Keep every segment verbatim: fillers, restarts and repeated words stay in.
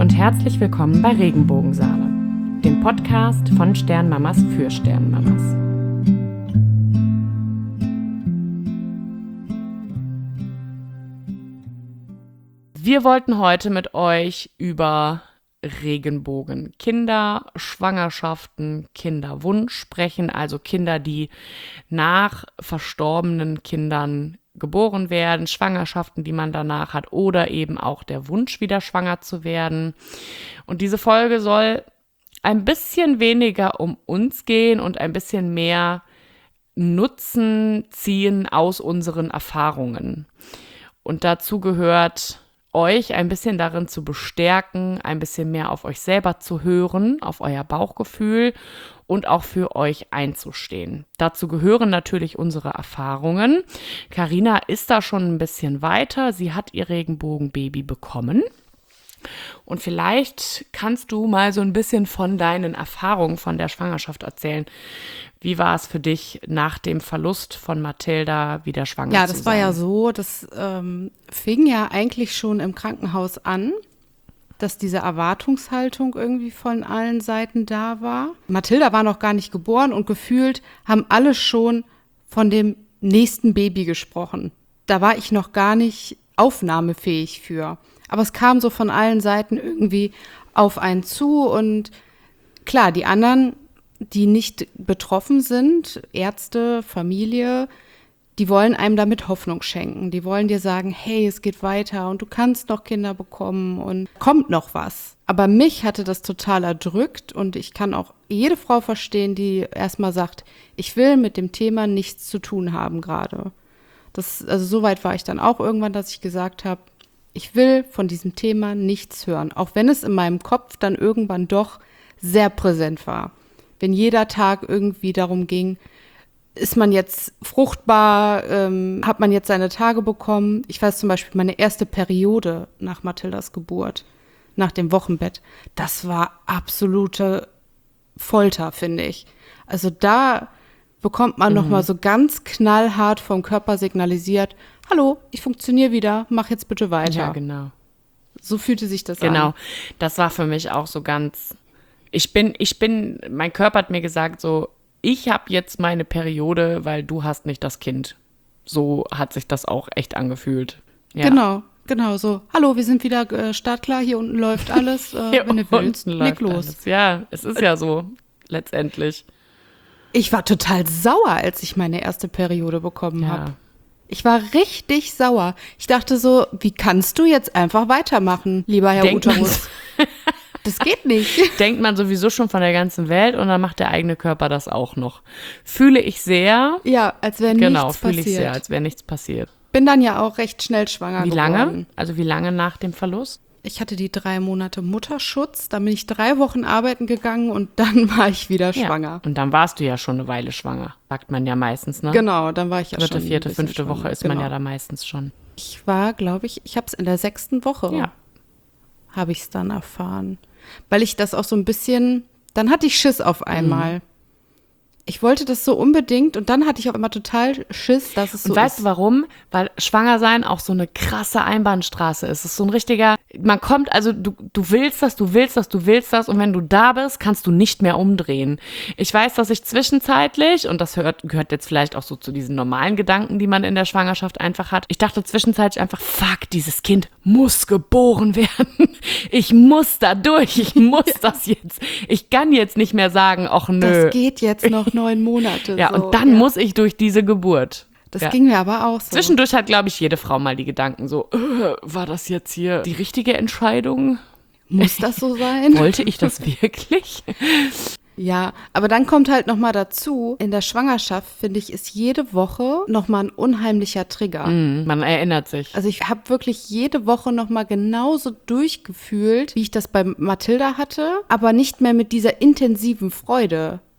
und herzlich willkommen bei Regenbogensaale, dem Podcast von Sternmamas für Sternmamas. Wir wollten heute mit euch über Regenbogen, Kinder, Schwangerschaften, Kinderwunsch sprechen, also Kinder, die nach verstorbenen Kindern geboren werden, Schwangerschaften, die man danach hat oder eben auch der Wunsch, wieder schwanger zu werden. Und diese Folge soll ein bisschen weniger um uns gehen und ein bisschen mehr Nutzen ziehen aus unseren Erfahrungen. Und dazu gehört, euch ein bisschen darin zu bestärken, ein bisschen mehr auf euch selber zu hören, auf euer Bauchgefühl und auch für euch einzustehen. Dazu gehören natürlich unsere Erfahrungen. Carina ist da schon ein bisschen weiter. Sie hat ihr Regenbogenbaby bekommen. Und vielleicht kannst du mal so ein bisschen von deinen Erfahrungen von der Schwangerschaft erzählen. Wie war es für dich nach dem Verlust von Mathilda, wieder schwanger zu sein? Ja, das war ja so, das ähm, fing ja eigentlich schon im Krankenhaus an, dass diese Erwartungshaltung irgendwie von allen Seiten da war. Mathilda war noch gar nicht geboren und gefühlt haben alle schon von dem nächsten Baby gesprochen. Da war ich noch gar nicht aufnahmefähig für. Aber es kam so von allen Seiten irgendwie auf einen zu und klar, die anderen, die nicht betroffen sind, Ärzte, Familie, die wollen einem damit Hoffnung schenken. Die wollen dir sagen, hey, es geht weiter und du kannst noch Kinder bekommen und kommt noch was. Aber mich hatte das total erdrückt und ich kann auch jede Frau verstehen, die erstmal sagt, ich will mit dem Thema nichts zu tun haben gerade. Das, also so weit war ich dann auch irgendwann, dass ich gesagt habe, ich will von diesem Thema nichts hören, auch wenn es in meinem Kopf dann irgendwann doch sehr präsent war. Wenn jeder Tag irgendwie darum ging, ist man jetzt fruchtbar, ähm, hat man jetzt seine Tage bekommen. Ich weiß zum Beispiel, meine erste Periode nach Mathildas Geburt, nach dem Wochenbett, das war absolute Folter, finde ich. Also da bekommt man mhm. nochmal so ganz knallhart vom Körper signalisiert, hallo, ich funktioniere wieder, mach jetzt bitte weiter. Ja, genau. So fühlte sich das genau. an. Genau, das war für mich auch so ganz, ich bin, ich bin, mein Körper hat mir gesagt so, ich habe jetzt meine Periode, weil du hast nicht das Kind. So hat sich das auch echt angefühlt. Ja. Genau, genau so. Hallo, wir sind wieder äh, startklar, hier unten läuft alles, äh, hier wenn du willst, leg los. Alles. Ja, es ist ja so, letztendlich. Ich war total sauer, als ich meine erste Periode bekommen ja. habe. Ich war richtig sauer. Ich dachte so, wie kannst du jetzt einfach weitermachen, lieber Herr Denkt Uterus? Das geht nicht. Denkt man sowieso schon von der ganzen Welt und dann macht der eigene Körper das auch noch. Fühle ich sehr. Ja, als wäre genau, nichts passiert. Genau, fühle ich sehr, als wäre nichts passiert. Bin dann ja auch recht schnell schwanger Wie geworden. lange? Also wie lange nach dem Verlust? Ich hatte die drei Monate Mutterschutz, dann bin ich drei Wochen arbeiten gegangen und dann war ich wieder schwanger. Ja. Und dann warst du ja schon eine Weile schwanger, sagt man ja meistens, ne? Genau, dann war ich ja Dritte, schon vierte, fünfte schwanger. Woche ist genau. man ja da meistens schon. Ich war, glaube ich, ich habe es in der sechsten Woche, ja. habe ich es dann erfahren. Weil ich das auch so ein bisschen, dann hatte ich Schiss auf einmal. Mhm. Ich wollte das so unbedingt und dann hatte ich auch immer total Schiss, dass es so ist. Und weißt du warum? Weil schwanger sein auch so eine krasse Einbahnstraße ist. Es ist so ein richtiger, man kommt, also du, du willst das, du willst das, du willst das und wenn du da bist, kannst du nicht mehr umdrehen. Ich weiß, dass ich zwischenzeitlich, und das hört, gehört jetzt vielleicht auch so zu diesen normalen Gedanken, die man in der Schwangerschaft einfach hat, ich dachte zwischenzeitlich einfach, fuck, dieses Kind muss geboren werden. Ich muss da durch, ich muss ja. das jetzt. Ich kann jetzt nicht mehr sagen, ach nö. Das geht jetzt noch neun Monate. Ja, so. und dann ja. muss ich durch diese Geburt. Das ja. ging mir aber auch so. Zwischendurch hat, glaube ich, jede Frau mal die Gedanken so, äh, war das jetzt hier die richtige Entscheidung? Muss das so sein? Wollte ich das wirklich? Ja, aber dann kommt halt nochmal dazu, in der Schwangerschaft, finde ich, ist jede Woche nochmal ein unheimlicher Trigger. Mm, man erinnert sich. Also ich habe wirklich jede Woche nochmal genauso durchgefühlt, wie ich das bei Mathilda hatte, aber nicht mehr mit dieser intensiven Freude.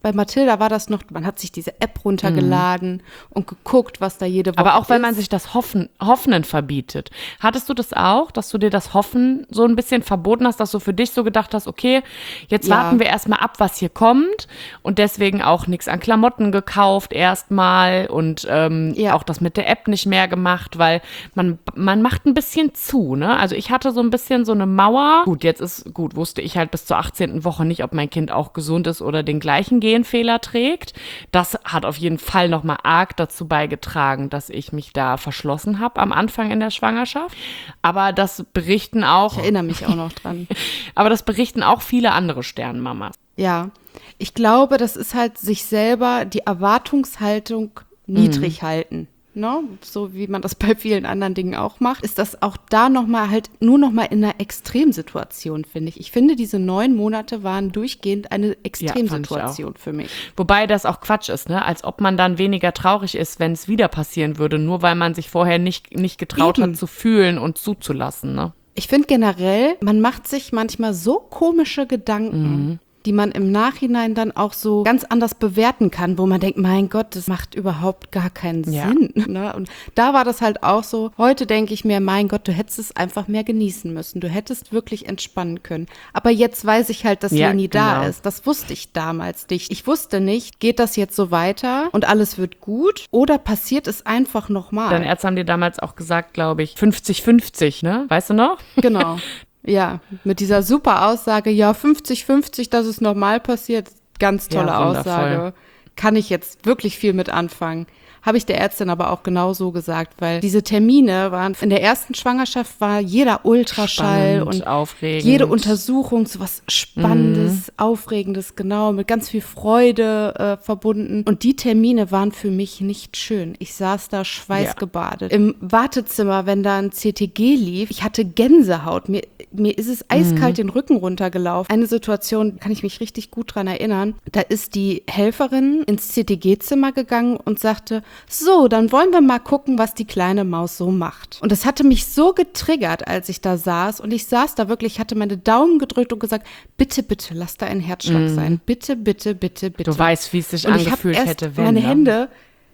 Bei Mathilda war das noch, man hat sich diese App runtergeladen mhm. und geguckt, was da jede Woche ist. Aber auch, weil man sich das Hoffen, Hoffnen verbietet. Hattest du das auch, dass du dir das Hoffen so ein bisschen verboten hast, dass du für dich so gedacht hast, okay, jetzt ja. warten wir erstmal ab, was hier kommt und deswegen auch nichts an Klamotten gekauft erstmal und ähm, ja. auch das mit der App nicht mehr gemacht, weil man, man macht ein bisschen zu, ne? Also ich hatte so ein bisschen so eine Mauer. Gut, jetzt ist, gut, wusste ich halt bis zur achtzehnten Woche nicht, ob mein Kind auch gesund ist oder den gleichen Genfehler trägt. Das hat auf jeden Fall nochmal arg dazu beigetragen, dass ich mich da verschlossen habe am Anfang in der Schwangerschaft. Aber das berichten auch. Ich erinnere mich auch noch dran. Aber das berichten auch viele andere Sternmamas. Ja, ich glaube, das ist halt sich selber die Erwartungshaltung niedrig mhm. halten. No, so wie man das bei vielen anderen Dingen auch macht, ist das auch da nochmal halt nur nochmal in einer Extremsituation, finde ich. Ich finde, diese neun Monate waren durchgehend eine Extremsituation ja, für mich. Wobei das auch Quatsch ist, ne? Als ob man dann weniger traurig ist, wenn es wieder passieren würde, nur weil man sich vorher nicht, nicht getraut Eben. hat zu fühlen und zuzulassen, ne? Ich finde generell, man macht sich manchmal so komische Gedanken, mhm. die man im Nachhinein dann auch so ganz anders bewerten kann, wo man denkt, mein Gott, das macht überhaupt gar keinen ja. Sinn. Ne? Und da war das halt auch so, heute denke ich mir, mein Gott, du hättest es einfach mehr genießen müssen. Du hättest wirklich entspannen können. Aber jetzt weiß ich halt, dass ja, Leni genau. da ist. Das wusste ich damals nicht. Ich wusste nicht, geht das jetzt so weiter und alles wird gut oder passiert es einfach nochmal? Deine Ärzte haben dir damals auch gesagt, glaube ich, fünfzig fünfzig, ne? Weißt du noch? Genau. Ja, mit dieser super Aussage, ja, fünfzig fünfzig, dass es normal passiert, ganz tolle ja, Aussage. Kann ich jetzt wirklich viel mit anfangen. Habe ich der Ärztin aber auch genau so gesagt, weil diese Termine waren, in der ersten Schwangerschaft war jeder Ultraschall Spannend, und aufregend. jede Untersuchung, so was Spannendes, mhm. Aufregendes, genau, mit ganz viel Freude äh, verbunden. Und die Termine waren für mich nicht schön. Ich saß da schweißgebadet. Ja. Im Wartezimmer, wenn da ein C T G lief, ich hatte Gänsehaut. Mir, mir ist es eiskalt mhm. den Rücken runtergelaufen. Eine Situation, kann ich mich richtig gut dran erinnern, da ist die Helferin ins C T G-Zimmer gegangen und sagte, so, dann wollen wir mal gucken, was die kleine Maus so macht. Und das hatte mich so getriggert, als ich da saß. Und ich saß da wirklich, hatte meine Daumen gedrückt und gesagt, bitte, bitte, lass da ein Herzschlag mm. sein. Bitte, bitte, bitte, bitte. Du weißt, wie es sich und angefühlt ich erst hätte, wenn. Meine Hände,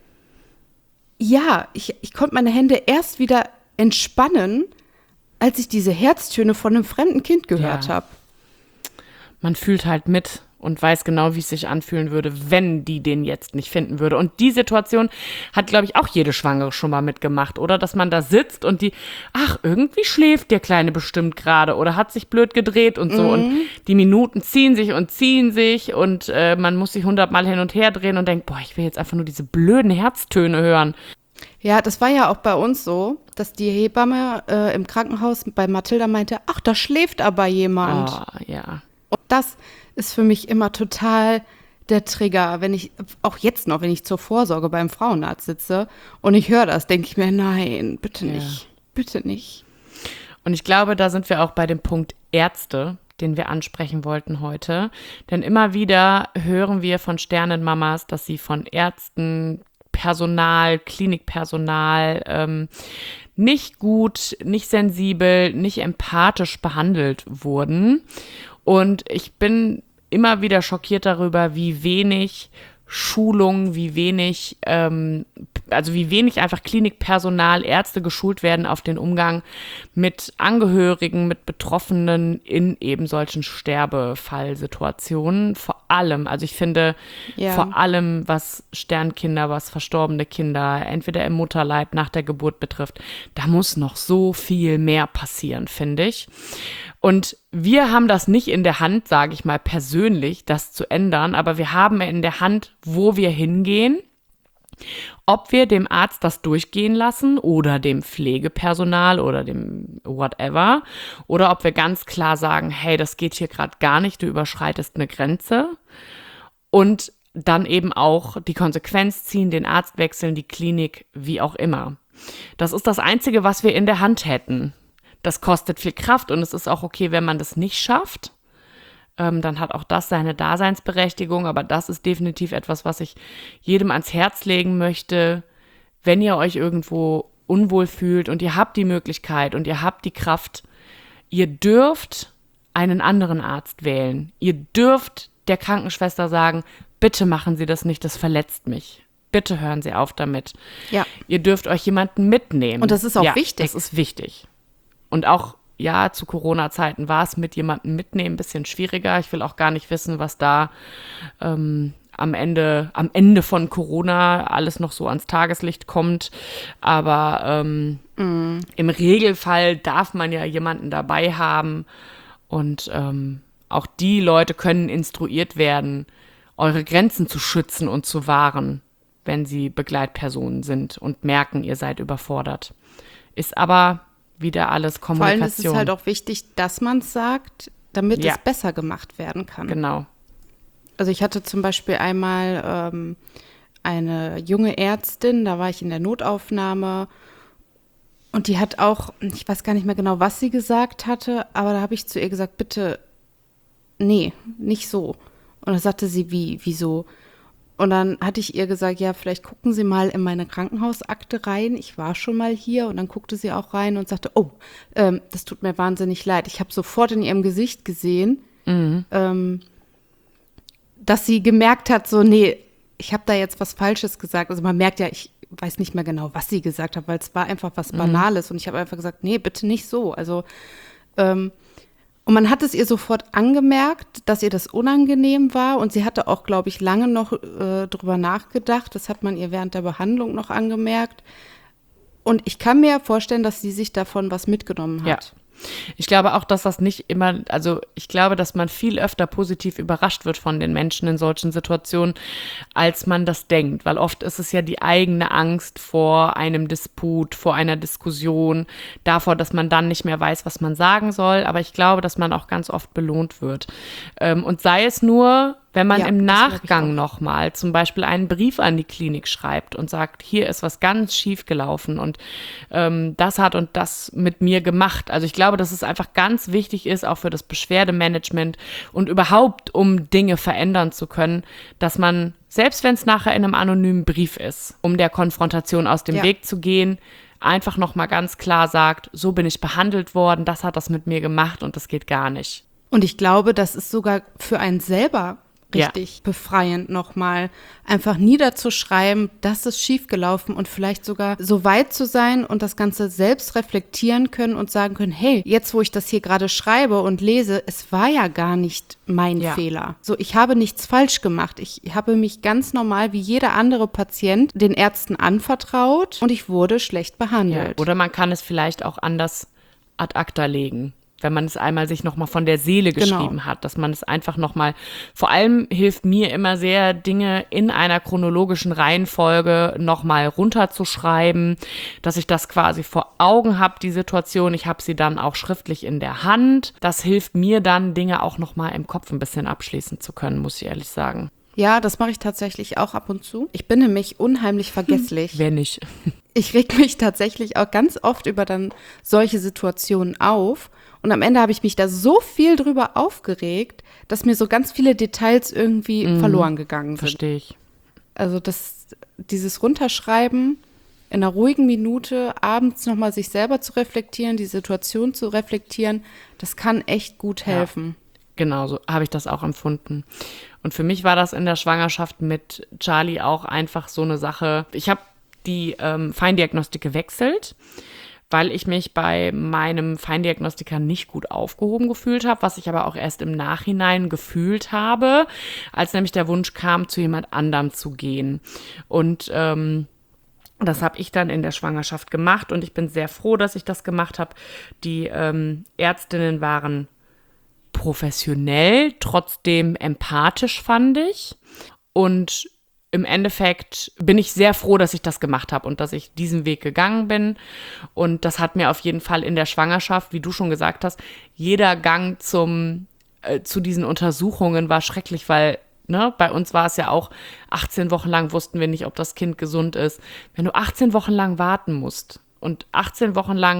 ja, ich, ich konnte meine Hände erst wieder entspannen, als ich diese Herztöne von einem fremden Kind gehört ja. habe. Man fühlt halt mit. Und weiß genau, wie es sich anfühlen würde, wenn die den jetzt nicht finden würde. Und die Situation hat, glaube ich, auch jede Schwangere schon mal mitgemacht, oder? Dass man da sitzt und die, ach, irgendwie schläft der Kleine bestimmt gerade oder hat sich blöd gedreht und so. Mhm. Und die Minuten ziehen sich und ziehen sich und äh, man muss sich hundertmal hin und her drehen und denkt, boah, ich will jetzt einfach nur diese blöden Herztöne hören. Ja, das war ja auch bei uns so, dass die Hebamme äh, im Krankenhaus bei Mathilda meinte, ach, da schläft aber jemand. Oh, ja. Und das ist für mich immer total der Trigger, wenn ich, auch jetzt noch, wenn ich zur Vorsorge beim Frauenarzt sitze und ich höre das, denke ich mir, nein, bitte nicht, ja. bitte nicht. Und ich glaube, da sind wir auch bei dem Punkt Ärzte, den wir ansprechen wollten heute. Denn immer wieder hören wir von Sternenmamas, dass sie von Ärzten, Personal, Klinikpersonal ähm, nicht gut, nicht sensibel, nicht empathisch behandelt wurden. Und ich bin immer wieder schockiert darüber, wie wenig Schulung, wie wenig, ähm, also wie wenig einfach Klinikpersonal, Ärzte geschult werden auf den Umgang mit Angehörigen, mit Betroffenen in eben solchen Sterbefallsituationen. Vor allem, also ich finde, ja. vor allem, was Sternkinder, was verstorbene Kinder, entweder im Mutterleib, nach der Geburt betrifft, da muss noch so viel mehr passieren, finde ich. Und wir haben das nicht in der Hand, sage ich mal persönlich, das zu ändern, aber wir haben in der Hand, wo wir hingehen, ob wir dem Arzt das durchgehen lassen oder dem Pflegepersonal oder dem whatever, oder ob wir ganz klar sagen, hey, das geht hier gerade gar nicht, du überschreitest eine Grenze, und dann eben auch die Konsequenz ziehen, den Arzt wechseln, die Klinik, wie auch immer. Das ist das Einzige, was wir in der Hand hätten. Das kostet viel Kraft und es ist auch okay, wenn man das nicht schafft. Ähm, dann hat auch das seine Daseinsberechtigung, aber das ist definitiv etwas, was ich jedem ans Herz legen möchte. Wenn ihr euch irgendwo unwohl fühlt und ihr habt die Möglichkeit und ihr habt die Kraft, ihr dürft einen anderen Arzt wählen. Ihr dürft der Krankenschwester sagen, bitte machen Sie das nicht, das verletzt mich. Bitte hören Sie auf damit. Ja. Ihr dürft euch jemanden mitnehmen. Und das ist auch ja, wichtig. Das ist wichtig. Und auch, ja, zu Corona-Zeiten war es mit jemandem mitnehmen ein bisschen schwieriger. Ich will auch gar nicht wissen, was da ähm, am Ende, am Ende von Corona alles noch so ans Tageslicht kommt. Aber ähm, mm. im Regelfall darf man ja jemanden dabei haben. Und ähm, auch die Leute können instruiert werden, eure Grenzen zu schützen und zu wahren, wenn sie Begleitpersonen sind und merken, ihr seid überfordert. Ist aber wieder alles Kommunikation. Vor allem ist es halt auch wichtig, dass man es sagt, damit ja. es besser gemacht werden kann. Genau. Also ich hatte zum Beispiel einmal ähm, eine junge Ärztin, da war ich in der Notaufnahme und die hat auch, ich weiß gar nicht mehr genau, was sie gesagt hatte, aber da habe ich zu ihr gesagt, bitte, nee, nicht so. Und dann sagte sie, wie, wieso? Und dann hatte ich ihr gesagt, ja, vielleicht gucken Sie mal in meine Krankenhausakte rein. Ich war schon mal hier. Und dann guckte sie auch rein und sagte, oh, ähm, das tut mir wahnsinnig leid. Ich habe sofort in ihrem Gesicht gesehen, mhm. ähm, dass sie gemerkt hat, so, nee, ich habe da jetzt was Falsches gesagt. Also man merkt ja, ich weiß nicht mehr genau, was sie gesagt hat, weil es war einfach was Banales. Mhm. Und ich habe einfach gesagt, nee, bitte nicht so. Also, ähm, und man hat es ihr sofort angemerkt, dass ihr das unangenehm war. Und sie hatte auch, glaube ich, lange noch äh, drüber nachgedacht. Das hat man ihr während der Behandlung noch angemerkt. Und ich kann mir vorstellen, dass sie sich davon was mitgenommen hat. Ja. Ich glaube auch, dass das nicht immer, also ich glaube, dass man viel öfter positiv überrascht wird von den Menschen in solchen Situationen, als man das denkt. Weil oft ist es ja die eigene Angst vor einem Disput, vor einer Diskussion, davor, dass man dann nicht mehr weiß, was man sagen soll. Aber ich glaube, dass man auch ganz oft belohnt wird. Und sei es nur, wenn man ja, im Nachgang nochmal zum Beispiel einen Brief an die Klinik schreibt und sagt, hier ist was ganz schief gelaufen und ähm, das hat und das mit mir gemacht. Also ich glaube, dass es einfach ganz wichtig ist, auch für das Beschwerdemanagement und überhaupt, um Dinge verändern zu können, dass man, selbst wenn es nachher in einem anonymen Brief ist, um der Konfrontation aus dem ja. Weg zu gehen, einfach nochmal ganz klar sagt, so bin ich behandelt worden, das hat das mit mir gemacht und das geht gar nicht. Und ich glaube, das ist sogar für einen selber richtig ja. befreiend nochmal, einfach niederzuschreiben, das ist schiefgelaufen und vielleicht sogar so weit zu sein und das Ganze selbst reflektieren können und sagen können, hey, jetzt wo ich das hier gerade schreibe und lese, es war ja gar nicht mein ja. Fehler. So, ich habe nichts falsch gemacht. Ich habe mich ganz normal wie jeder andere Patient den Ärzten anvertraut und ich wurde schlecht behandelt. Ja. Oder man kann es vielleicht auch anders ad acta legen, wenn man es einmal sich nochmal von der Seele geschrieben genau. hat, dass man es einfach nochmal, vor allem hilft mir immer sehr, Dinge in einer chronologischen Reihenfolge nochmal runterzuschreiben, dass ich das quasi vor Augen habe, die Situation. Ich habe sie dann auch schriftlich in der Hand. Das hilft mir dann, Dinge auch nochmal im Kopf ein bisschen abschließen zu können, muss ich ehrlich sagen. Ja, das mache ich tatsächlich auch ab und zu. Ich bin nämlich unheimlich vergesslich. Hm, wer nicht? Ich reg mich tatsächlich auch ganz oft über dann solche Situationen auf. Und am Ende habe ich mich da so viel drüber aufgeregt, dass mir so ganz viele Details irgendwie mhm. verloren gegangen sind. Verstehe ich. Also das, dieses Runterschreiben in einer ruhigen Minute, abends nochmal sich selber zu reflektieren, die Situation zu reflektieren, das kann echt gut helfen. Ja, genau, so habe ich das auch empfunden. Und für mich war das in der Schwangerschaft mit Charlie auch einfach so eine Sache. Ich habe die ähm, Feindiagnostik gewechselt, weil ich mich bei meinem Feindiagnostiker nicht gut aufgehoben gefühlt habe, was ich aber auch erst im Nachhinein gefühlt habe, als nämlich der Wunsch kam, zu jemand anderem zu gehen. Und ähm, das habe ich dann in der Schwangerschaft gemacht und ich bin sehr froh, dass ich das gemacht habe. Die ähm, Ärztinnen waren professionell, trotzdem empathisch, fand ich. Und im Endeffekt bin ich sehr froh, dass ich das gemacht habe und dass ich diesen Weg gegangen bin. Und das hat mir auf jeden Fall in der Schwangerschaft, wie du schon gesagt hast, jeder Gang zum, äh, zu diesen Untersuchungen war schrecklich, weil ne, bei uns war es ja auch, achtzehn Wochen lang wussten wir nicht, ob das Kind gesund ist. Wenn du achtzehn Wochen lang warten musst und achtzehn Wochen lang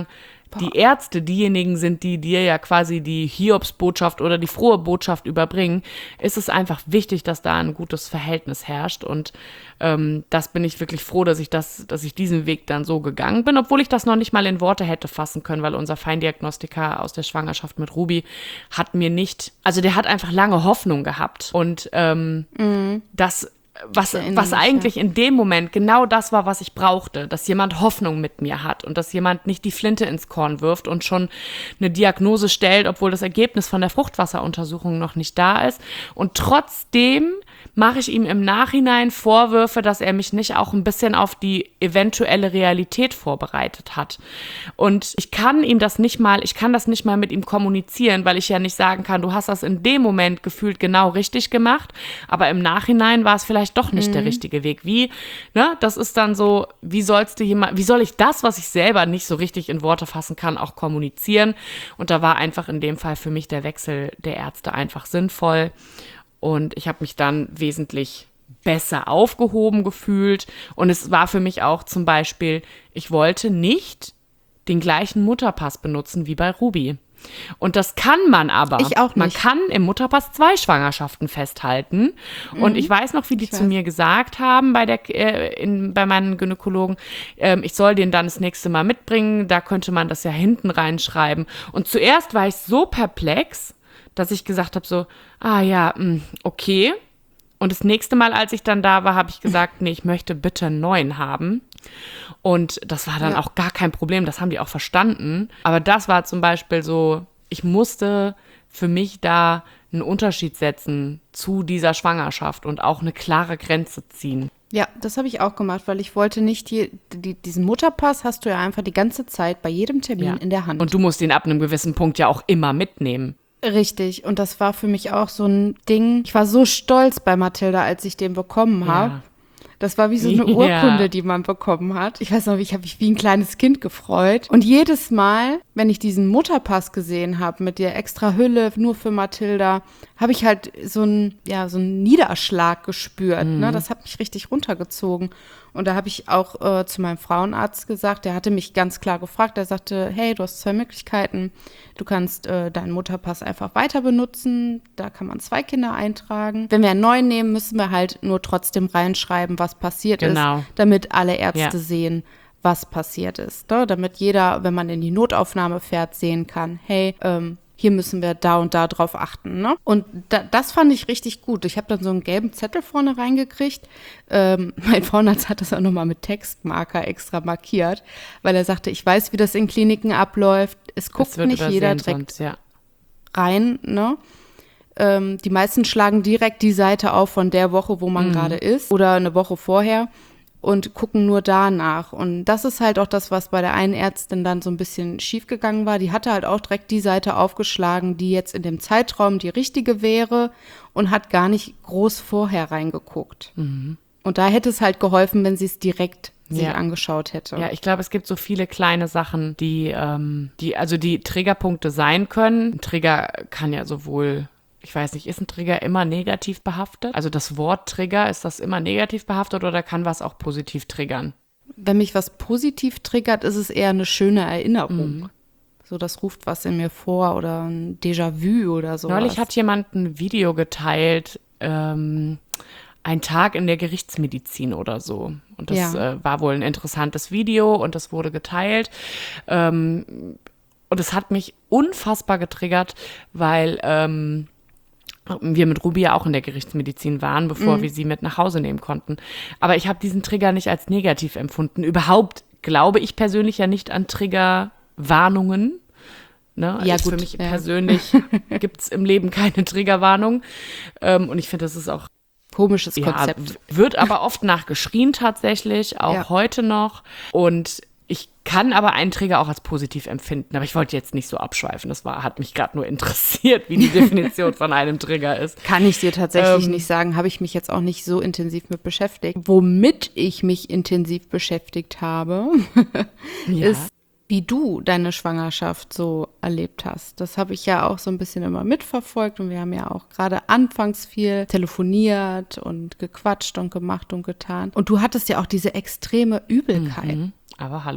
die Ärzte diejenigen sind, die dir ja quasi die Hiobsbotschaft oder die frohe Botschaft überbringen, ist es einfach wichtig, dass da ein gutes Verhältnis herrscht. Und ähm, das bin ich wirklich froh, dass ich das, dass ich diesen Weg dann so gegangen bin, obwohl ich das noch nicht mal in Worte hätte fassen können, weil unser Feindiagnostiker aus der Schwangerschaft mit Ruby hat mir nicht, also der hat einfach lange Hoffnung gehabt. Und ähm, mhm. das Was, was eigentlich in dem Moment genau das war, was ich brauchte, dass jemand Hoffnung mit mir hat und dass jemand nicht die Flinte ins Korn wirft und schon eine Diagnose stellt, obwohl das Ergebnis von der Fruchtwasseruntersuchung noch nicht da ist. Und trotzdem mache ich ihm im Nachhinein Vorwürfe, dass er mich nicht auch ein bisschen auf die eventuelle Realität vorbereitet hat. Und ich kann ihm das nicht mal, ich kann das nicht mal mit ihm kommunizieren, weil ich ja nicht sagen kann, du hast das in dem Moment gefühlt genau richtig gemacht, aber im Nachhinein war es vielleicht doch nicht mhm. der richtige Weg. Wie, ne, das ist dann so, wie sollst du jemand, wie soll ich das, was ich selber nicht so richtig in Worte fassen kann, auch kommunizieren? Und da war einfach in dem Fall für mich der Wechsel der Ärzte einfach sinnvoll. Und ich habe mich dann wesentlich besser aufgehoben gefühlt. Und es war für mich auch zum Beispiel, ich wollte nicht den gleichen Mutterpass benutzen wie bei Ruby. Und das kann man aber. Ich auch nicht. Man kann im Mutterpass zwei Schwangerschaften festhalten. Mhm. Und ich weiß noch, wie die ich zu weiß. mir gesagt haben bei, der, äh, in, bei meinen Gynäkologen, äh, ich soll den dann das nächste Mal mitbringen. Da könnte man das ja hinten reinschreiben. Und zuerst war ich so perplex, dass ich gesagt habe so, ah ja, mh, okay. Und das nächste Mal, als ich dann da war, habe ich gesagt, nee, ich möchte bitte einen neuen haben. Und das war dann ja. auch gar kein Problem, das haben die auch verstanden. Aber das war zum Beispiel so, ich musste für mich da einen Unterschied setzen zu dieser Schwangerschaft und auch eine klare Grenze ziehen. Ja, das habe ich auch gemacht, weil ich wollte nicht, die, die, diesen Mutterpass hast du ja einfach die ganze Zeit bei jedem Termin ja. in der Hand. Und du musst ihn ab einem gewissen Punkt ja auch immer mitnehmen. Richtig, und das war für mich auch so ein Ding. Ich war so stolz bei Mathilda, als ich den bekommen habe. Ja. Das war wie so eine Urkunde, ja. die man bekommen hat. Ich weiß noch, ich habe mich wie ein kleines Kind gefreut. Und jedes Mal, wenn ich diesen Mutterpass gesehen habe mit der extra Hülle nur für Mathilda, habe ich halt so einen, ja, so einen Niederschlag gespürt. Mhm. Ne? Das hat mich richtig runtergezogen. Und da habe ich auch äh, zu meinem Frauenarzt gesagt, der hatte mich ganz klar gefragt, der sagte, hey, du hast zwei Möglichkeiten. Du kannst äh, deinen Mutterpass einfach weiter benutzen, da kann man zwei Kinder eintragen. Wenn wir einen neuen nehmen, müssen wir halt nur trotzdem reinschreiben, was passiert genau. ist, damit alle Ärzte ja. sehen, was passiert ist. Ne? Damit jeder, wenn man in die Notaufnahme fährt, sehen kann, hey, ähm, hier müssen wir da und da drauf achten. Ne? Und da, das fand ich richtig gut. Ich habe dann so einen gelben Zettel vorne reingekriegt. Ähm, mein Frauenarzt hat das auch nochmal mit Textmarker extra markiert, weil er sagte, ich weiß, wie das in Kliniken abläuft. Es guckt nicht jeder direkt sonst, ja. rein. Ne? Ähm, die meisten schlagen direkt die Seite auf von der Woche, wo man mhm. gerade ist oder eine Woche vorher. Und gucken nur danach. Und das ist halt auch das, was bei der einen Ärztin dann so ein bisschen schiefgegangen war. Die hatte halt auch direkt die Seite aufgeschlagen, die jetzt in dem Zeitraum die richtige wäre und hat gar nicht groß vorher reingeguckt. Mhm. Und da hätte es halt geholfen, wenn sie es direkt sich ja. angeschaut hätte. Ja, ich glaube, es gibt so viele kleine Sachen, die, ähm, die also die Triggerpunkte sein können. Ein Trigger kann ja sowohl... Ich weiß nicht, ist ein Trigger immer negativ behaftet? Also das Wort Trigger, ist das immer negativ behaftet oder kann was auch positiv triggern? Wenn mich was positiv triggert, ist es eher eine schöne Erinnerung. Mhm. So, das ruft was in mir vor oder ein Déjà-vu oder sowas. Neulich hat jemand ein Video geteilt, ähm, ein Tag in der Gerichtsmedizin oder so. Und das ja. äh, war wohl ein interessantes Video und das wurde geteilt. Ähm, und es hat mich unfassbar getriggert, weil ähm, wir mit Ruby ja auch in der Gerichtsmedizin waren, bevor mhm. wir sie mit nach Hause nehmen konnten. Aber ich habe diesen Trigger nicht als negativ empfunden. Überhaupt glaube ich persönlich ja nicht an Triggerwarnungen. Ne? Ja, also gut. Für mich ja. persönlich gibt es im Leben keine Triggerwarnung. Ähm, und ich finde, das ist auch komisches ja, Konzept. Wird aber oft nachgeschrien tatsächlich, auch ja. heute noch. Und ich kann aber einen Trigger auch als positiv empfinden, aber ich wollte jetzt nicht so abschweifen. Das war, hat mich gerade nur interessiert, wie die Definition von einem Trigger ist. Kann ich dir tatsächlich ähm, nicht sagen, habe ich mich jetzt auch nicht so intensiv mit beschäftigt. Womit ich mich intensiv beschäftigt habe, ja. ist, wie du deine Schwangerschaft so erlebt hast. Das habe ich ja auch so ein bisschen immer mitverfolgt und wir haben ja auch gerade anfangs viel telefoniert und gequatscht und gemacht und getan. Und du hattest ja auch diese extreme Übelkeit. Mhm. Aber hallo.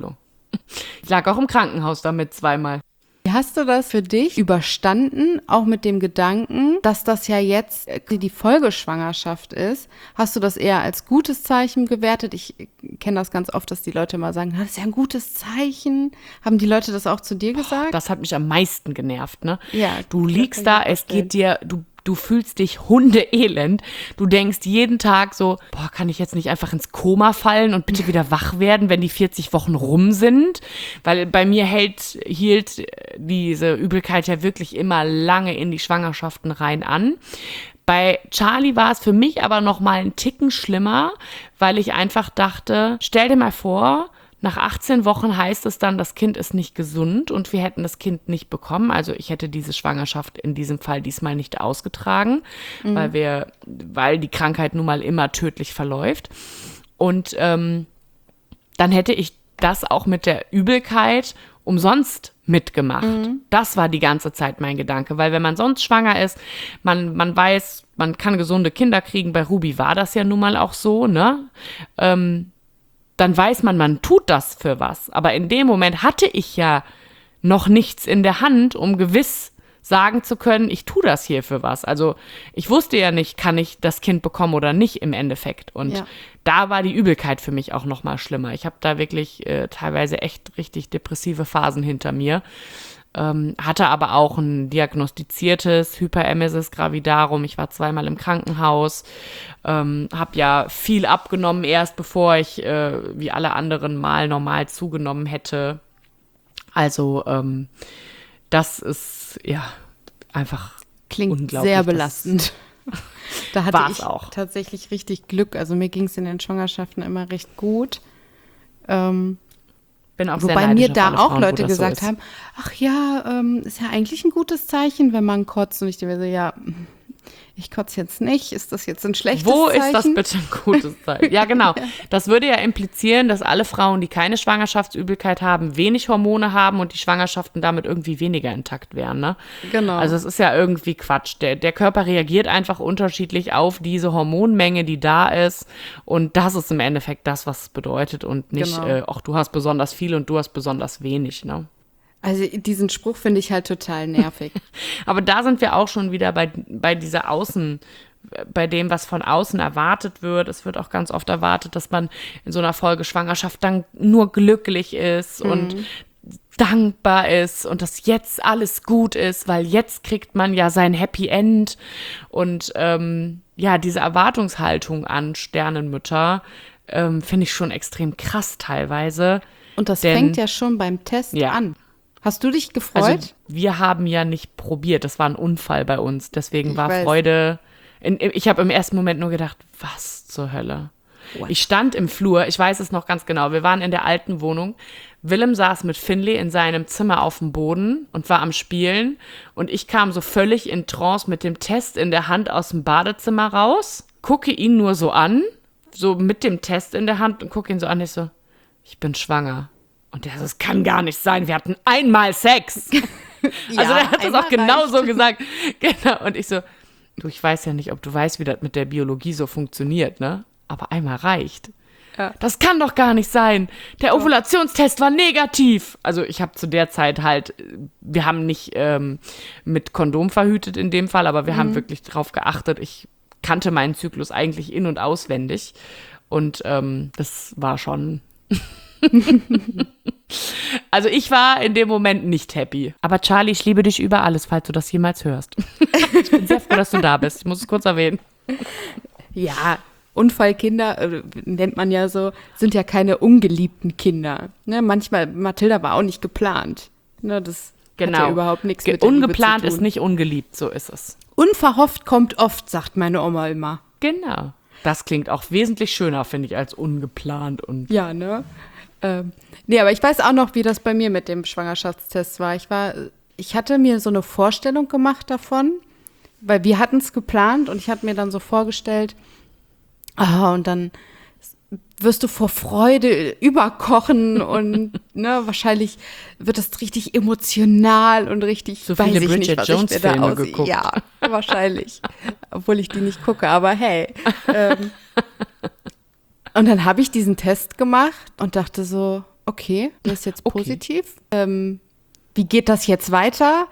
Ich lag auch im Krankenhaus damit zweimal. Wie hast du das für dich überstanden, auch mit dem Gedanken, dass das ja jetzt die Folgeschwangerschaft ist? Hast du das eher als gutes Zeichen gewertet? Ich kenne das ganz oft, dass die Leute mal sagen, das ist ja ein gutes Zeichen. Haben die Leute das auch zu dir gesagt? Das hat mich am meisten genervt, ne? Ja, du liegst da, es geht dir, du Du fühlst dich hundeelend. Du denkst jeden Tag so, boah, kann ich jetzt nicht einfach ins Koma fallen und bitte wieder wach werden, wenn die vierzig Wochen rum sind? Weil bei mir hält, hielt diese Übelkeit ja wirklich immer lange in die Schwangerschaften rein an. Bei Charlie war es für mich aber noch mal einen Ticken schlimmer, weil ich einfach dachte, stell dir mal vor, nach achtzehn Wochen heißt es dann, das Kind ist nicht gesund und wir hätten das Kind nicht bekommen. Also ich hätte diese Schwangerschaft in diesem Fall diesmal nicht ausgetragen, mhm. weil wir, weil die Krankheit nun mal immer tödlich verläuft. Und ähm, dann hätte ich das auch mit der Übelkeit umsonst mitgemacht. Mhm. Das war die ganze Zeit mein Gedanke, weil wenn man sonst schwanger ist, man, man weiß, man kann gesunde Kinder kriegen. Bei Ruby war das ja nun mal auch so, ne? Ähm, dann weiß man, man tut das für was. Aber in dem Moment hatte ich ja noch nichts in der Hand, um gewiss sagen zu können, ich tue das hier für was. Also ich wusste ja nicht, kann ich das Kind bekommen oder nicht im Endeffekt. Und ja. da war die Übelkeit für mich auch noch mal schlimmer. Ich habe da wirklich äh, teilweise echt richtig depressive Phasen hinter mir. Ähm, hatte aber auch ein diagnostiziertes Hyperemesis gravidarum. Ich war zweimal im Krankenhaus, ähm, habe ja viel abgenommen erst, bevor ich äh, wie alle anderen mal normal zugenommen hätte. Also ähm, das ist ja einfach klingt unglaublich. Sehr belastend. Da hatte War's ich auch. tatsächlich richtig Glück. Also mir ging es in den Schwangerschaften immer recht gut. Ähm, Bin auch sehr Wobei neidisch mir auf da alle auch Frauen, Leute wo das gesagt so ist. haben, ach ja, ähm, ist ja eigentlich ein gutes Zeichen, wenn man kotzt. Und ich denke mir so, ja, ich kotze jetzt nicht. Ist das jetzt ein schlechtes Wo Zeichen? ist das bitte ein gutes Zeichen? Ja, genau. Das würde ja implizieren, dass alle Frauen, die keine Schwangerschaftsübelkeit haben, wenig Hormone haben und die Schwangerschaften damit irgendwie weniger intakt wären, ne? Genau. Also es ist ja irgendwie Quatsch. Der, der Körper reagiert einfach unterschiedlich auf diese Hormonmenge, die da ist. Und das ist im Endeffekt das, was es bedeutet. Und nicht, Genau. äh, ach, du hast besonders viel und du hast besonders wenig, ne? Also diesen Spruch finde ich halt total nervig. Aber da sind wir auch schon wieder bei, bei dieser Außen, bei dem, was von außen erwartet wird. Es wird auch ganz oft erwartet, dass man in so einer Folgeschwangerschaft dann nur glücklich ist mhm. und dankbar ist und dass jetzt alles gut ist, weil jetzt kriegt man ja sein Happy End. Und ähm, ja, diese Erwartungshaltung an Sternenmütter ähm, finde ich schon extrem krass teilweise. Und das Denn, fängt ja schon beim Test ja. an. Hast du dich gefreut? Also wir haben ja nicht probiert, das war ein Unfall bei uns, deswegen Ich war weiß. Freude, in, ich habe im ersten Moment nur gedacht, was zur Hölle? What? Ich stand im Flur, ich weiß es noch ganz genau, wir waren in der alten Wohnung, Willem saß mit Finley in seinem Zimmer auf dem Boden und war am Spielen und ich kam so völlig in Trance mit dem Test in der Hand aus dem Badezimmer raus, gucke ihn nur so an, so mit dem Test in der Hand und gucke ihn so an, ich so, ich bin schwanger. Und der so, das kann gar nicht sein, wir hatten einmal Sex. Also Ja, der hat das einmal auch genau reicht. so gesagt. Genau. Und ich so, du, ich weiß ja nicht, ob du weißt, wie das mit der Biologie so funktioniert, ne? Aber einmal reicht. Ja. Das kann doch gar nicht sein. Der Ovulationstest war negativ. Also ich habe zu der Zeit halt, wir haben nicht ähm, mit Kondom verhütet in dem Fall, aber wir mhm. haben wirklich drauf geachtet. Ich kannte meinen Zyklus eigentlich in- und auswendig. Und ähm, das war schon... Also ich war in dem Moment nicht happy. Aber Charlie, ich liebe dich über alles, falls du das jemals hörst. Ich bin sehr froh, dass du da bist. Ich muss es kurz erwähnen. Ja, Unfallkinder, äh, nennt man ja so, sind ja keine ungeliebten Kinder. Ne? Manchmal, Mathilda war auch nicht geplant. Ne? Das Genau. hat ja überhaupt nichts Ge- mit der Ungeplant Liebe zu ist tun. nicht ungeliebt, so ist es. Unverhofft kommt oft, sagt meine Oma immer. Genau. Das klingt auch wesentlich schöner, finde ich, als ungeplant. Und Ja, ne? Ähm, nee, aber ich weiß auch noch, wie das bei mir mit dem Schwangerschaftstest war. Ich war, ich hatte mir so eine Vorstellung gemacht davon, weil wir hatten es geplant und ich hatte mir dann so vorgestellt, ah, und dann wirst du vor Freude überkochen und ne, wahrscheinlich wird das richtig emotional und richtig, So weiß viele ich Bridget nicht, was Jones ich mir da Filme aussehe. geguckt. Ja, wahrscheinlich. Obwohl ich die nicht gucke, aber hey. Ähm, und dann habe ich diesen Test gemacht und dachte so, okay, der ist jetzt Okay. positiv. Ähm, wie geht das jetzt weiter?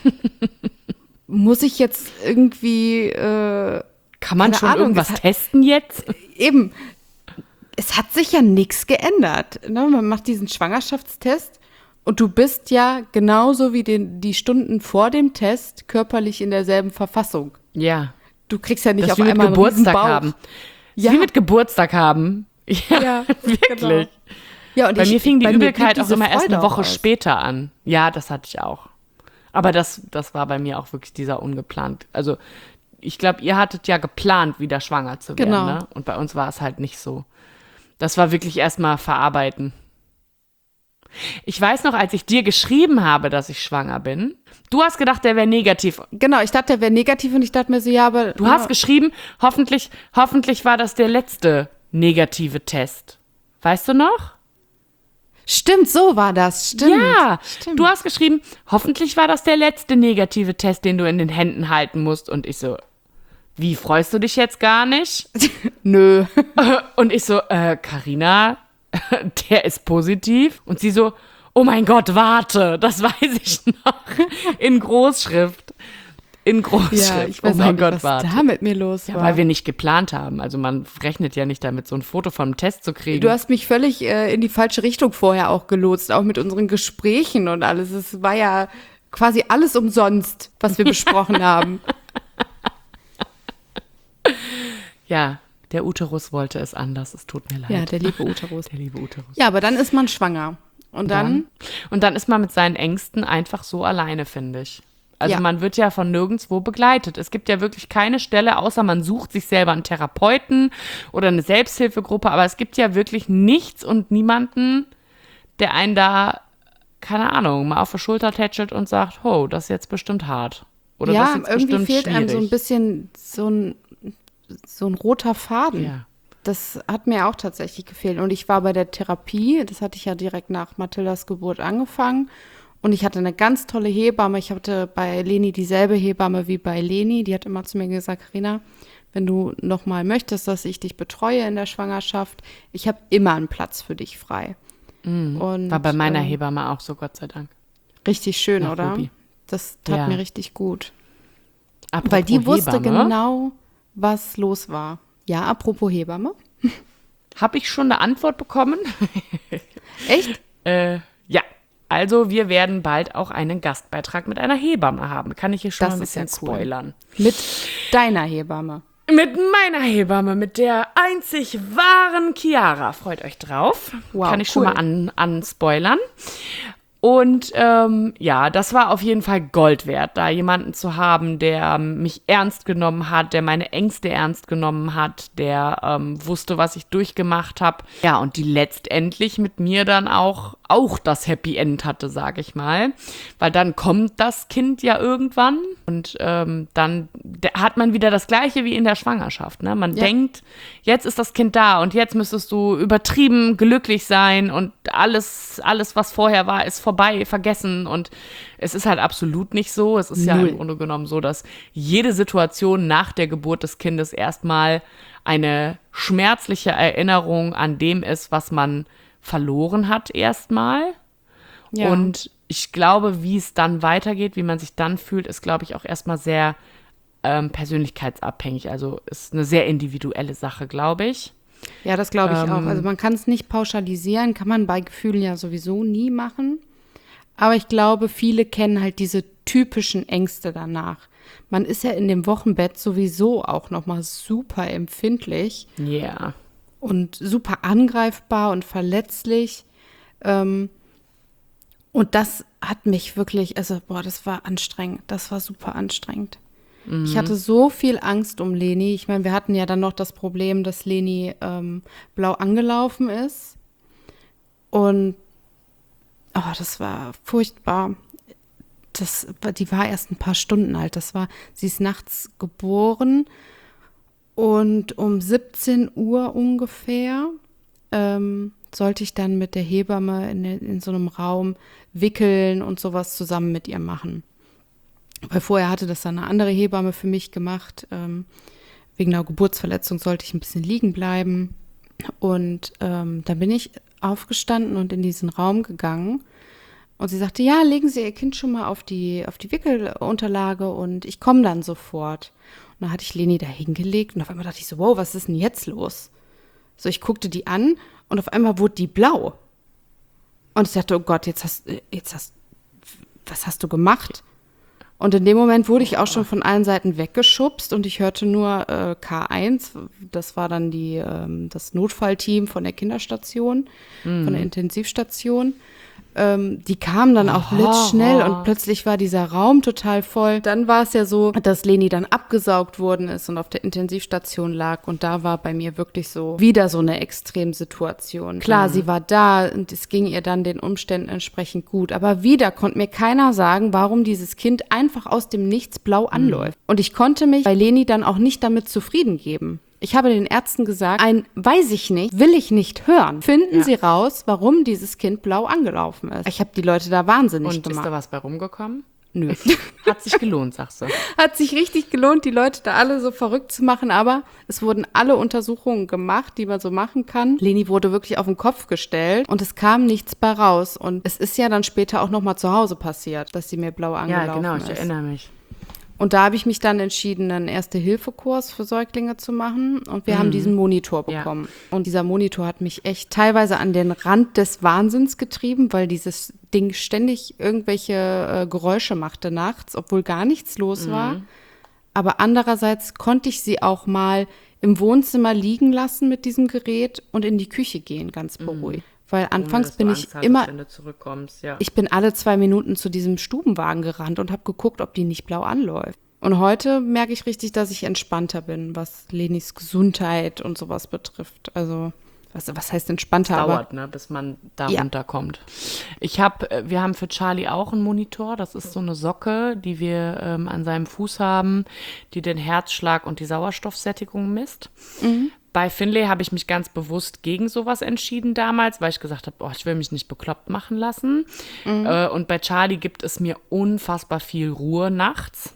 Muss ich jetzt irgendwie, äh, Kann man keine schon Ahnung, irgendwas es hat- testen jetzt? eben, es hat sich ja nichts geändert. Ne? Man macht diesen Schwangerschaftstest und du bist ja genauso wie den, die Stunden vor dem Test körperlich in derselben Verfassung. Ja. Du kriegst ja nicht Das ist auf wie mit einmal einen Geburtstag Riesenbauch. haben. Das ist Ja. wie mit Geburtstag haben. Ja, Ja, wirklich. genau. Ja, und Bei ich, mir fing die bei mir blieb Übelkeit auch diese immer erst eine Freude Woche auch aus. später an. Ja, das hatte ich auch. Aber das, das war bei mir auch wirklich dieser ungeplant. Also ich glaube, ihr hattet ja geplant, wieder schwanger zu werden. Genau. Ne? Und bei uns war es halt nicht so. Das war wirklich erstmal verarbeiten. Ich weiß noch, als ich dir geschrieben habe, dass ich schwanger bin, du hast gedacht, der wäre negativ. Genau, ich dachte, der wäre negativ und ich dachte mir so, ja, aber. Du hast geschrieben, hoffentlich, hoffentlich war das der letzte negative Test. Weißt du noch? Stimmt, so war das. Stimmt. Ja, Stimmt. du hast geschrieben, hoffentlich war das der letzte negative Test, den du in den Händen halten musst. Und ich so, wie, freust du dich jetzt gar nicht? Nö. Und ich so, äh, Carina, der ist positiv. Und sie so, oh mein Gott, warte, das weiß ich noch. In Großschrift. In Großschrift. Ja, ich oh weiß auch mein nicht, Gott, was warte. da mit mir los Ja, war. weil wir nicht geplant haben. Also man rechnet ja nicht damit, so ein Foto vom Test zu kriegen. Du hast mich völlig äh, in die falsche Richtung vorher auch gelotst, auch mit unseren Gesprächen und alles. Es war ja quasi alles umsonst, was wir besprochen haben. Ja, der Uterus wollte es anders. Es tut mir leid. Ja, der liebe Uterus. Der liebe Uterus. Ja, aber dann ist man schwanger. Und dann, Und dann ist man mit seinen Ängsten einfach so alleine, finde ich. Also Ja. man wird ja von nirgendwo begleitet. Es gibt ja wirklich keine Stelle, außer man sucht sich selber einen Therapeuten oder eine Selbsthilfegruppe. Aber es gibt ja wirklich nichts und niemanden, der einen da, keine Ahnung, mal auf die Schulter tätschelt und sagt, oh, das ist jetzt bestimmt hart. Oder das ja, ist jetzt irgendwie bestimmt fehlt schwierig. einem so ein bisschen so ein, so ein roter Faden. Ja. Das hat mir auch tatsächlich gefehlt. Und ich war bei der Therapie, das hatte ich ja direkt nach Mathildas Geburt angefangen. Und ich hatte eine ganz tolle Hebamme. Ich hatte bei Leni dieselbe Hebamme wie bei Leni. Die hat immer zu mir gesagt, Carina, wenn du noch mal möchtest, dass ich dich betreue in der Schwangerschaft, ich habe immer einen Platz für dich frei. Und, War bei meiner ähm, Hebamme auch so, Gott sei Dank. Richtig schön, Nach oder? Ruby. Das tat Ja. mir richtig gut. Apropos Weil die wusste Hebamme, genau, was los war. Ja, apropos Hebamme. Habe ich schon eine Antwort bekommen? Echt? Äh, ja. Also wir werden bald auch einen Gastbeitrag mit einer Hebamme haben. Kann ich hier schon Das mal ein ist ja bisschen cool. spoilern. Mit deiner Hebamme. Mit meiner Hebamme, mit der einzig wahren Chiara. Freut euch drauf. Wow, Kann ich schon cool. mal an, anspoilern. Und ähm, ja, das war auf jeden Fall Gold wert, da jemanden zu haben, der mich ernst genommen hat, der meine Ängste ernst genommen hat, der ähm, wusste, was ich durchgemacht habe. Ja, und die letztendlich mit mir dann auch, auch das Happy End hatte, sage ich mal. Weil dann kommt das Kind ja irgendwann und ähm, dann d- hat man wieder das Gleiche wie in der Schwangerschaft. Ne? Man Ja. denkt, jetzt ist das Kind da und jetzt müsstest du übertrieben glücklich sein und alles, alles, was vorher war, ist vorbei, vergessen. Und es ist halt absolut nicht so. Es ist ja Null. im Grunde genommen so, dass jede Situation nach der Geburt des Kindes erstmal eine schmerzliche Erinnerung an dem ist, was man verloren hat erstmal. Ja. Und ich glaube, wie es dann weitergeht, wie man sich dann fühlt, ist, glaube ich, auch erstmal sehr ähm, persönlichkeitsabhängig. Also ist eine sehr individuelle Sache, glaube ich. Ja, das glaube ich Ähm, auch. Also man kann es nicht pauschalisieren, kann man bei Gefühlen ja sowieso nie machen. Aber ich glaube, viele kennen halt diese typischen Ängste danach. Man ist ja in dem Wochenbett sowieso auch nochmal super empfindlich Ja. und super angreifbar und verletzlich. Ähm, und das hat mich wirklich, also boah, das war anstrengend. Das war super anstrengend. Ich hatte so viel Angst um Leni. Ich meine, wir hatten ja dann noch das Problem, dass Leni ähm, blau angelaufen ist. Und oh, das war furchtbar. Das, war- die war erst ein paar Stunden alt. Das war, sie ist nachts geboren und um siebzehn Uhr ungefähr ähm, sollte ich dann mit der Hebamme in, in so einem Raum wickeln und sowas zusammen mit ihr machen. Weil vorher hatte das dann eine andere Hebamme für mich gemacht. Ähm, wegen einer Geburtsverletzung sollte ich ein bisschen liegen bleiben. Und ähm, dann bin ich aufgestanden und in diesen Raum gegangen. Und sie sagte, ja, legen Sie Ihr Kind schon mal auf die, auf die Wickelunterlage und ich komme dann sofort. Und dann hatte ich Leni da hingelegt und auf einmal dachte ich so, wow, was ist denn jetzt los? So, ich guckte die an und auf einmal wurde die blau. Und ich dachte, oh Gott, jetzt hast, jetzt hast, was hast du gemacht? Und in dem Moment wurde ich auch schon von allen Seiten weggeschubst und ich hörte nur äh, K eins, das war dann die, ähm, das Notfallteam von der Kinderstation, mhm. von der Intensivstation. Ähm, die kamen dann auch blitzschnell und plötzlich war dieser Raum total voll. Dann war es ja so, dass Leni dann abgesaugt worden ist und auf der Intensivstation lag und da war bei mir wirklich so wieder so eine Extremsituation. Klar, mhm. sie war da und es ging ihr dann den Umständen entsprechend gut, aber wieder konnte mir keiner sagen, warum dieses Kind einfach aus dem Nichts blau anläuft. Mhm. Und ich konnte mich bei Leni dann auch nicht damit zufrieden geben. Ich habe den Ärzten gesagt, ein weiß ich nicht, will ich nicht hören. Finden ja. Sie raus, warum dieses Kind blau angelaufen ist. Ich habe die Leute da wahnsinnig Und gemacht. Und ist da was bei rumgekommen? Nö. Hat sich gelohnt, sagst du. Hat sich richtig gelohnt, die Leute da alle so verrückt zu machen, aber es wurden alle Untersuchungen gemacht, die man so machen kann. Leni wurde wirklich auf den Kopf gestellt und es kam nichts bei raus. Und es ist ja dann später auch nochmal zu Hause passiert, dass sie mir blau angelaufen ist. Ja, genau, ich ist. erinnere mich. Und da habe ich mich dann entschieden, einen Erste-Hilfe-Kurs für Säuglinge zu machen. Und wir mhm. haben diesen Monitor bekommen. Ja. Und dieser Monitor hat mich echt teilweise an den Rand des Wahnsinns getrieben, weil dieses Ding ständig irgendwelche äh, Geräusche machte nachts, obwohl gar nichts los mhm. war. Aber andererseits konnte ich sie auch mal im Wohnzimmer liegen lassen mit diesem Gerät und in die Küche gehen, ganz beruhigt. Mhm. Weil anfangs bin ich hattest, immer, wenn du zurückkommst, ja. ich bin alle zwei Minuten zu diesem Stubenwagen gerannt und habe geguckt, ob die nicht blau anläuft. Und heute merke ich richtig, dass ich entspannter bin, was Lenis Gesundheit und sowas betrifft. Also, was, was heißt entspannter? Es dauert, aber, ne, bis man da ja. runterkommt. Ich habe, wir haben für Charlie auch einen Monitor. Das ist so eine Socke, die wir ähm, an seinem Fuß haben, die den Herzschlag und die Sauerstoffsättigung misst. Mhm. Bei Finlay habe ich mich ganz bewusst gegen sowas entschieden damals, weil ich gesagt habe, oh, ich will mich nicht bekloppt machen lassen. Mhm. Äh, und bei Charlie gibt es mir unfassbar viel Ruhe nachts.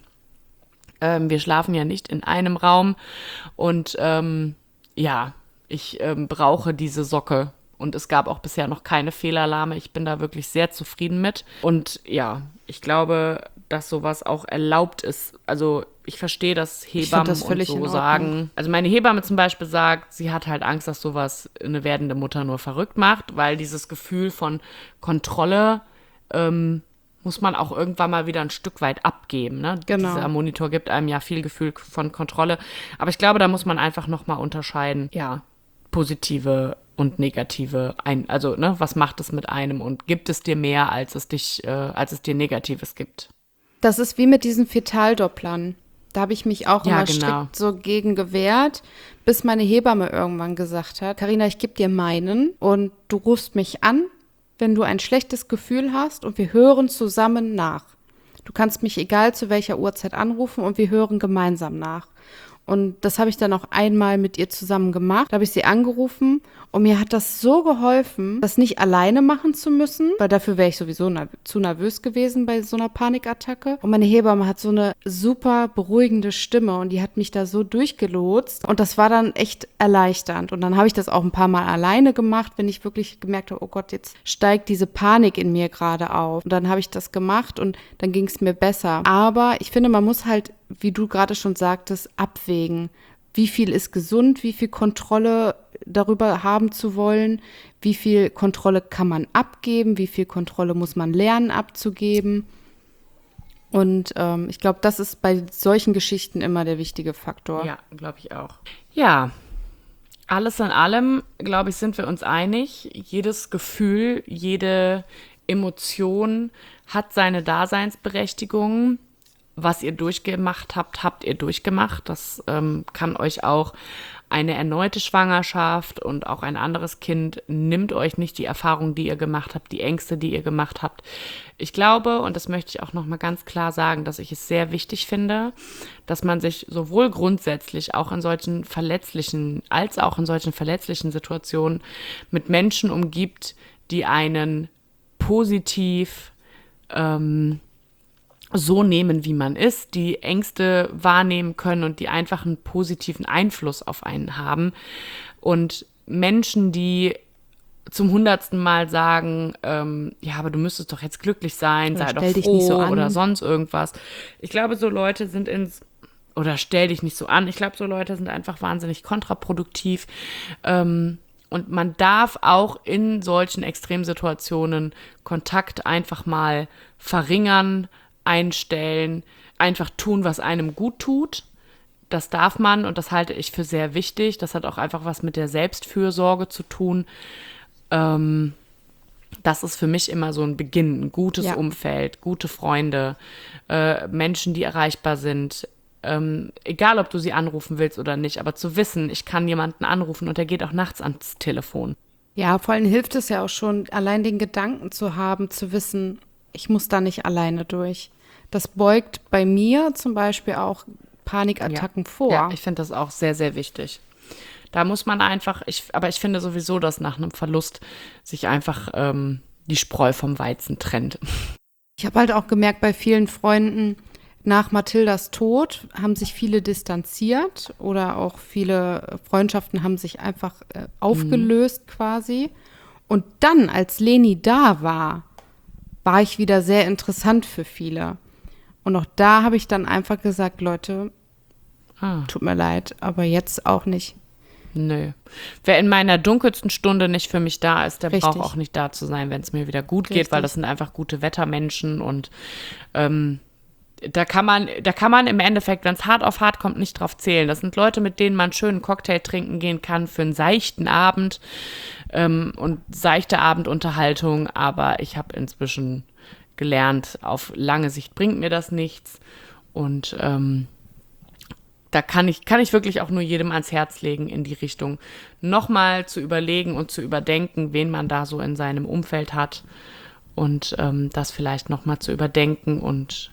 Ähm, wir schlafen ja nicht in einem Raum. Und ähm, ja, ich ähm, brauche diese Socke. Und es gab auch bisher noch keine Fehlalarme. Ich bin da wirklich sehr zufrieden mit. Und ja, ich glaube, dass sowas auch erlaubt ist. Also ich verstehe, dass Hebammen das und so sagen. Also meine Hebamme zum Beispiel sagt, sie hat halt Angst, dass sowas eine werdende Mutter nur verrückt macht, weil dieses Gefühl von Kontrolle ähm, muss man auch irgendwann mal wieder ein Stück weit abgeben. Ne? Genau. Dieser Monitor gibt einem ja viel Gefühl von Kontrolle. Aber ich glaube, da muss man einfach nochmal unterscheiden. Ja, positive und negative, ein, also ne, was macht es mit einem und gibt es dir mehr, als es dich, äh, als es dir Negatives gibt? Das ist wie mit diesen Fetaldopplern. Da habe ich mich auch ja, immer genau. strikt so gegen gewehrt, bis meine Hebamme irgendwann gesagt hat, Carina, ich gebe dir meinen und du rufst mich an, wenn du ein schlechtes Gefühl hast und wir hören zusammen nach. Du kannst mich egal zu welcher Uhrzeit anrufen und wir hören gemeinsam nach. Und das habe ich dann auch einmal mit ihr zusammen gemacht. Da habe ich sie angerufen und mir hat das so geholfen, das nicht alleine machen zu müssen, weil dafür wäre ich sowieso nerv- zu nervös gewesen bei so einer Panikattacke. Und meine Hebamme hat so eine super beruhigende Stimme und die hat mich da so durchgelotst und das war dann echt erleichternd. Und dann habe ich das auch ein paar Mal alleine gemacht, wenn ich wirklich gemerkt habe, oh Gott, jetzt steigt diese Panik in mir gerade auf. Und dann habe ich das gemacht und dann ging es mir besser. Aber ich finde, man muss halt, wie du gerade schon sagtest, abwägen. Wie viel ist gesund, wie viel Kontrolle darüber haben zu wollen, wie viel Kontrolle kann man abgeben, wie viel Kontrolle muss man lernen abzugeben. Und ähm, ich glaube, das ist bei solchen Geschichten immer der wichtige Faktor. Ja, glaube ich auch. Ja, alles in allem, glaube ich, sind wir uns einig. Jedes Gefühl, jede Emotion hat seine Daseinsberechtigung. Was ihr durchgemacht habt, habt ihr durchgemacht. Das ähm, kann euch auch eine erneute Schwangerschaft und auch ein anderes Kind nimmt euch nicht die Erfahrung, die ihr gemacht habt, die Ängste, die ihr gemacht habt. Ich glaube, und das möchte ich auch nochmal ganz klar sagen, dass ich es sehr wichtig finde, dass man sich sowohl grundsätzlich auch in solchen verletzlichen, als auch in solchen verletzlichen Situationen mit Menschen umgibt, die einen positiv ähm, so nehmen, wie man ist, die Ängste wahrnehmen können und die einfach einen positiven Einfluss auf einen haben. Und Menschen, die zum hundertsten Mal sagen, ähm, ja, aber du müsstest doch jetzt glücklich sein, Oder sei doch stell dich nicht froh so an. oder sonst irgendwas. Ich glaube, so Leute sind ins, oder stell dich nicht so an. Ich glaube, so Leute sind einfach wahnsinnig kontraproduktiv. Ähm, und man darf auch in solchen Extremsituationen Kontakt einfach mal verringern, einstellen, einfach tun, was einem gut tut. Das darf man und das halte ich für sehr wichtig. Das hat auch einfach was mit der Selbstfürsorge zu tun. Ähm, das ist für mich immer so ein Beginn. Ein gutes Ja. Umfeld, gute Freunde, äh, Menschen, die erreichbar sind. Ähm, egal, ob du sie anrufen willst oder nicht, aber zu wissen, ich kann jemanden anrufen und der geht auch nachts ans Telefon. Ja, vor allem hilft es ja auch schon, allein den Gedanken zu haben, zu wissen, ich muss da nicht alleine durch. Das beugt bei mir zum Beispiel auch Panikattacken vor. Ja, ich finde das auch sehr, sehr wichtig. Da muss man einfach, ich, aber ich finde sowieso, dass nach einem Verlust sich einfach ähm, die Spreu vom Weizen trennt. Ich habe halt auch gemerkt, bei vielen Freunden, nach Mathildas Tod haben sich viele distanziert oder auch viele Freundschaften haben sich einfach äh, aufgelöst mhm. quasi. Und dann, als Leni da war, war ich wieder sehr interessant für viele. Und auch da habe ich dann einfach gesagt, Leute, ah. tut mir leid, aber jetzt auch nicht. Nö. Wer in meiner dunkelsten Stunde nicht für mich da ist, der Richtig. braucht auch nicht da zu sein, wenn es mir wieder gut Richtig. geht, weil das sind einfach gute Wettermenschen und ähm, da kann man, da kann man im Endeffekt, wenn es hart auf hart kommt, nicht drauf zählen. Das sind Leute, mit denen man einen schönen Cocktail trinken gehen kann für einen seichten Abend ähm, und seichte Abendunterhaltung, aber ich habe inzwischen gelernt, auf lange Sicht bringt mir das nichts und ähm, da kann ich, kann ich wirklich auch nur jedem ans Herz legen, in die Richtung nochmal zu überlegen und zu überdenken, wen man da so in seinem Umfeld hat und ähm, das vielleicht nochmal zu überdenken und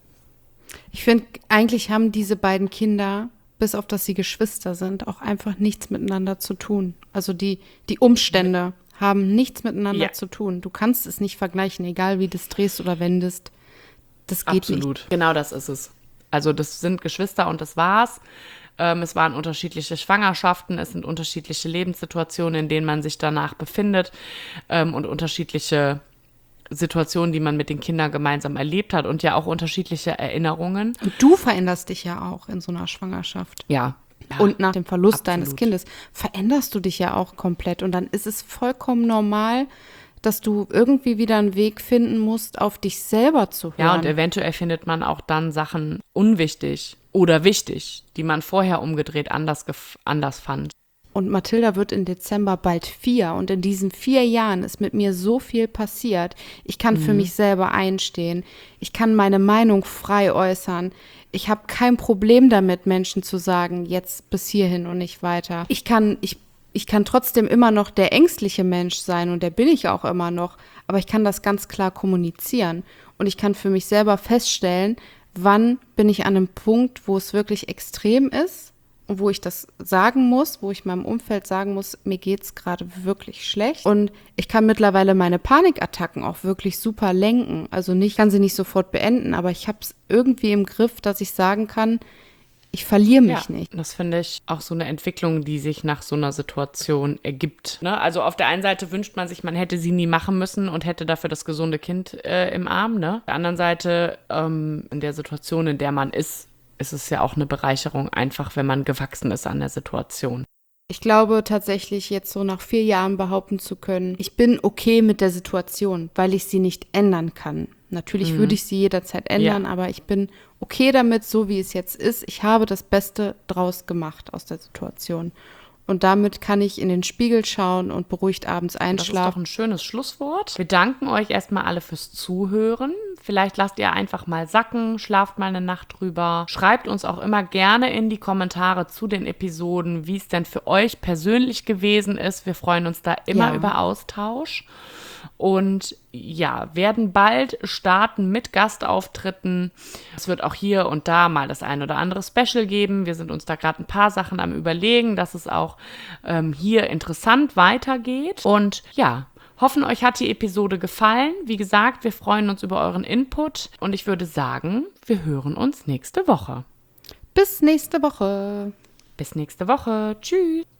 ich finde, eigentlich haben diese beiden Kinder, bis auf dass sie Geschwister sind, auch einfach nichts miteinander zu tun. Also die, die Umstände haben nichts miteinander ja. zu tun. Du kannst es nicht vergleichen, egal wie du es drehst oder wendest. Das geht Absolut. nicht. Genau das ist es. Also das sind Geschwister und das war's. Ähm, es waren unterschiedliche Schwangerschaften, es sind unterschiedliche Lebenssituationen, in denen man sich danach befindet ähm, und unterschiedliche Situationen, die man mit den Kindern gemeinsam erlebt hat und ja auch unterschiedliche Erinnerungen. Und du veränderst dich ja auch in so einer Schwangerschaft. Ja. ja und nach dem Verlust absolut. deines Kindes veränderst du dich ja auch komplett. Und dann ist es vollkommen normal, dass du irgendwie wieder einen Weg finden musst, auf dich selber zu hören. Ja, und eventuell findet man auch dann Sachen unwichtig oder wichtig, die man vorher umgedreht anders, gef- anders fand. Und Mathilda wird im Dezember bald vier. Und in diesen vier Jahren ist mit mir so viel passiert. Ich kann mhm. für mich selber einstehen. Ich kann meine Meinung frei äußern. Ich habe kein Problem damit, Menschen zu sagen, jetzt bis hierhin und nicht weiter. Ich kann, ich, ich kann trotzdem immer noch der ängstliche Mensch sein und der bin ich auch immer noch. Aber ich kann das ganz klar kommunizieren. Und ich kann für mich selber feststellen, wann bin ich an einem Punkt, wo es wirklich extrem ist. Und wo ich das sagen muss, wo ich meinem Umfeld sagen muss, mir geht's gerade wirklich schlecht. Und ich kann mittlerweile meine Panikattacken auch wirklich super lenken. Also nicht, kann sie nicht sofort beenden, aber ich habe es irgendwie im Griff, dass ich sagen kann, ich verliere mich ja, nicht. Das finde ich auch so eine Entwicklung, die sich nach so einer Situation ergibt. Ne? Also auf der einen Seite wünscht man sich, man hätte sie nie machen müssen und hätte dafür das gesunde Kind äh, im Arm. Ne? Auf der anderen Seite, ähm, in der Situation, in der man ist, ist es ja auch eine Bereicherung, einfach wenn man gewachsen ist an der Situation. Ich glaube tatsächlich jetzt so nach vier Jahren behaupten zu können, ich bin okay mit der Situation, weil ich sie nicht ändern kann. Natürlich mhm. würde ich sie jederzeit ändern, ja. aber ich bin okay damit, so wie es jetzt ist. Ich habe das Beste draus gemacht aus der Situation. Und damit kann ich in den Spiegel schauen und beruhigt abends einschlafen. Das ist doch ein schönes Schlusswort. Wir danken euch erstmal alle fürs Zuhören. Vielleicht lasst ihr einfach mal sacken, schlaft mal eine Nacht drüber. Schreibt uns auch immer gerne in die Kommentare zu den Episoden, wie es denn für euch persönlich gewesen ist. Wir freuen uns da immer ja. über Austausch. Und ja, werden bald starten mit Gastauftritten. Es wird auch hier und da mal das ein oder andere Special geben. Wir sind uns da gerade ein paar Sachen am Überlegen, dass es auch ähm, hier interessant weitergeht. Und ja, hoffen, euch hat die Episode gefallen. Wie gesagt, wir freuen uns über euren Input. Und ich würde sagen, wir hören uns nächste Woche. Bis nächste Woche. Bis nächste Woche. Tschüss.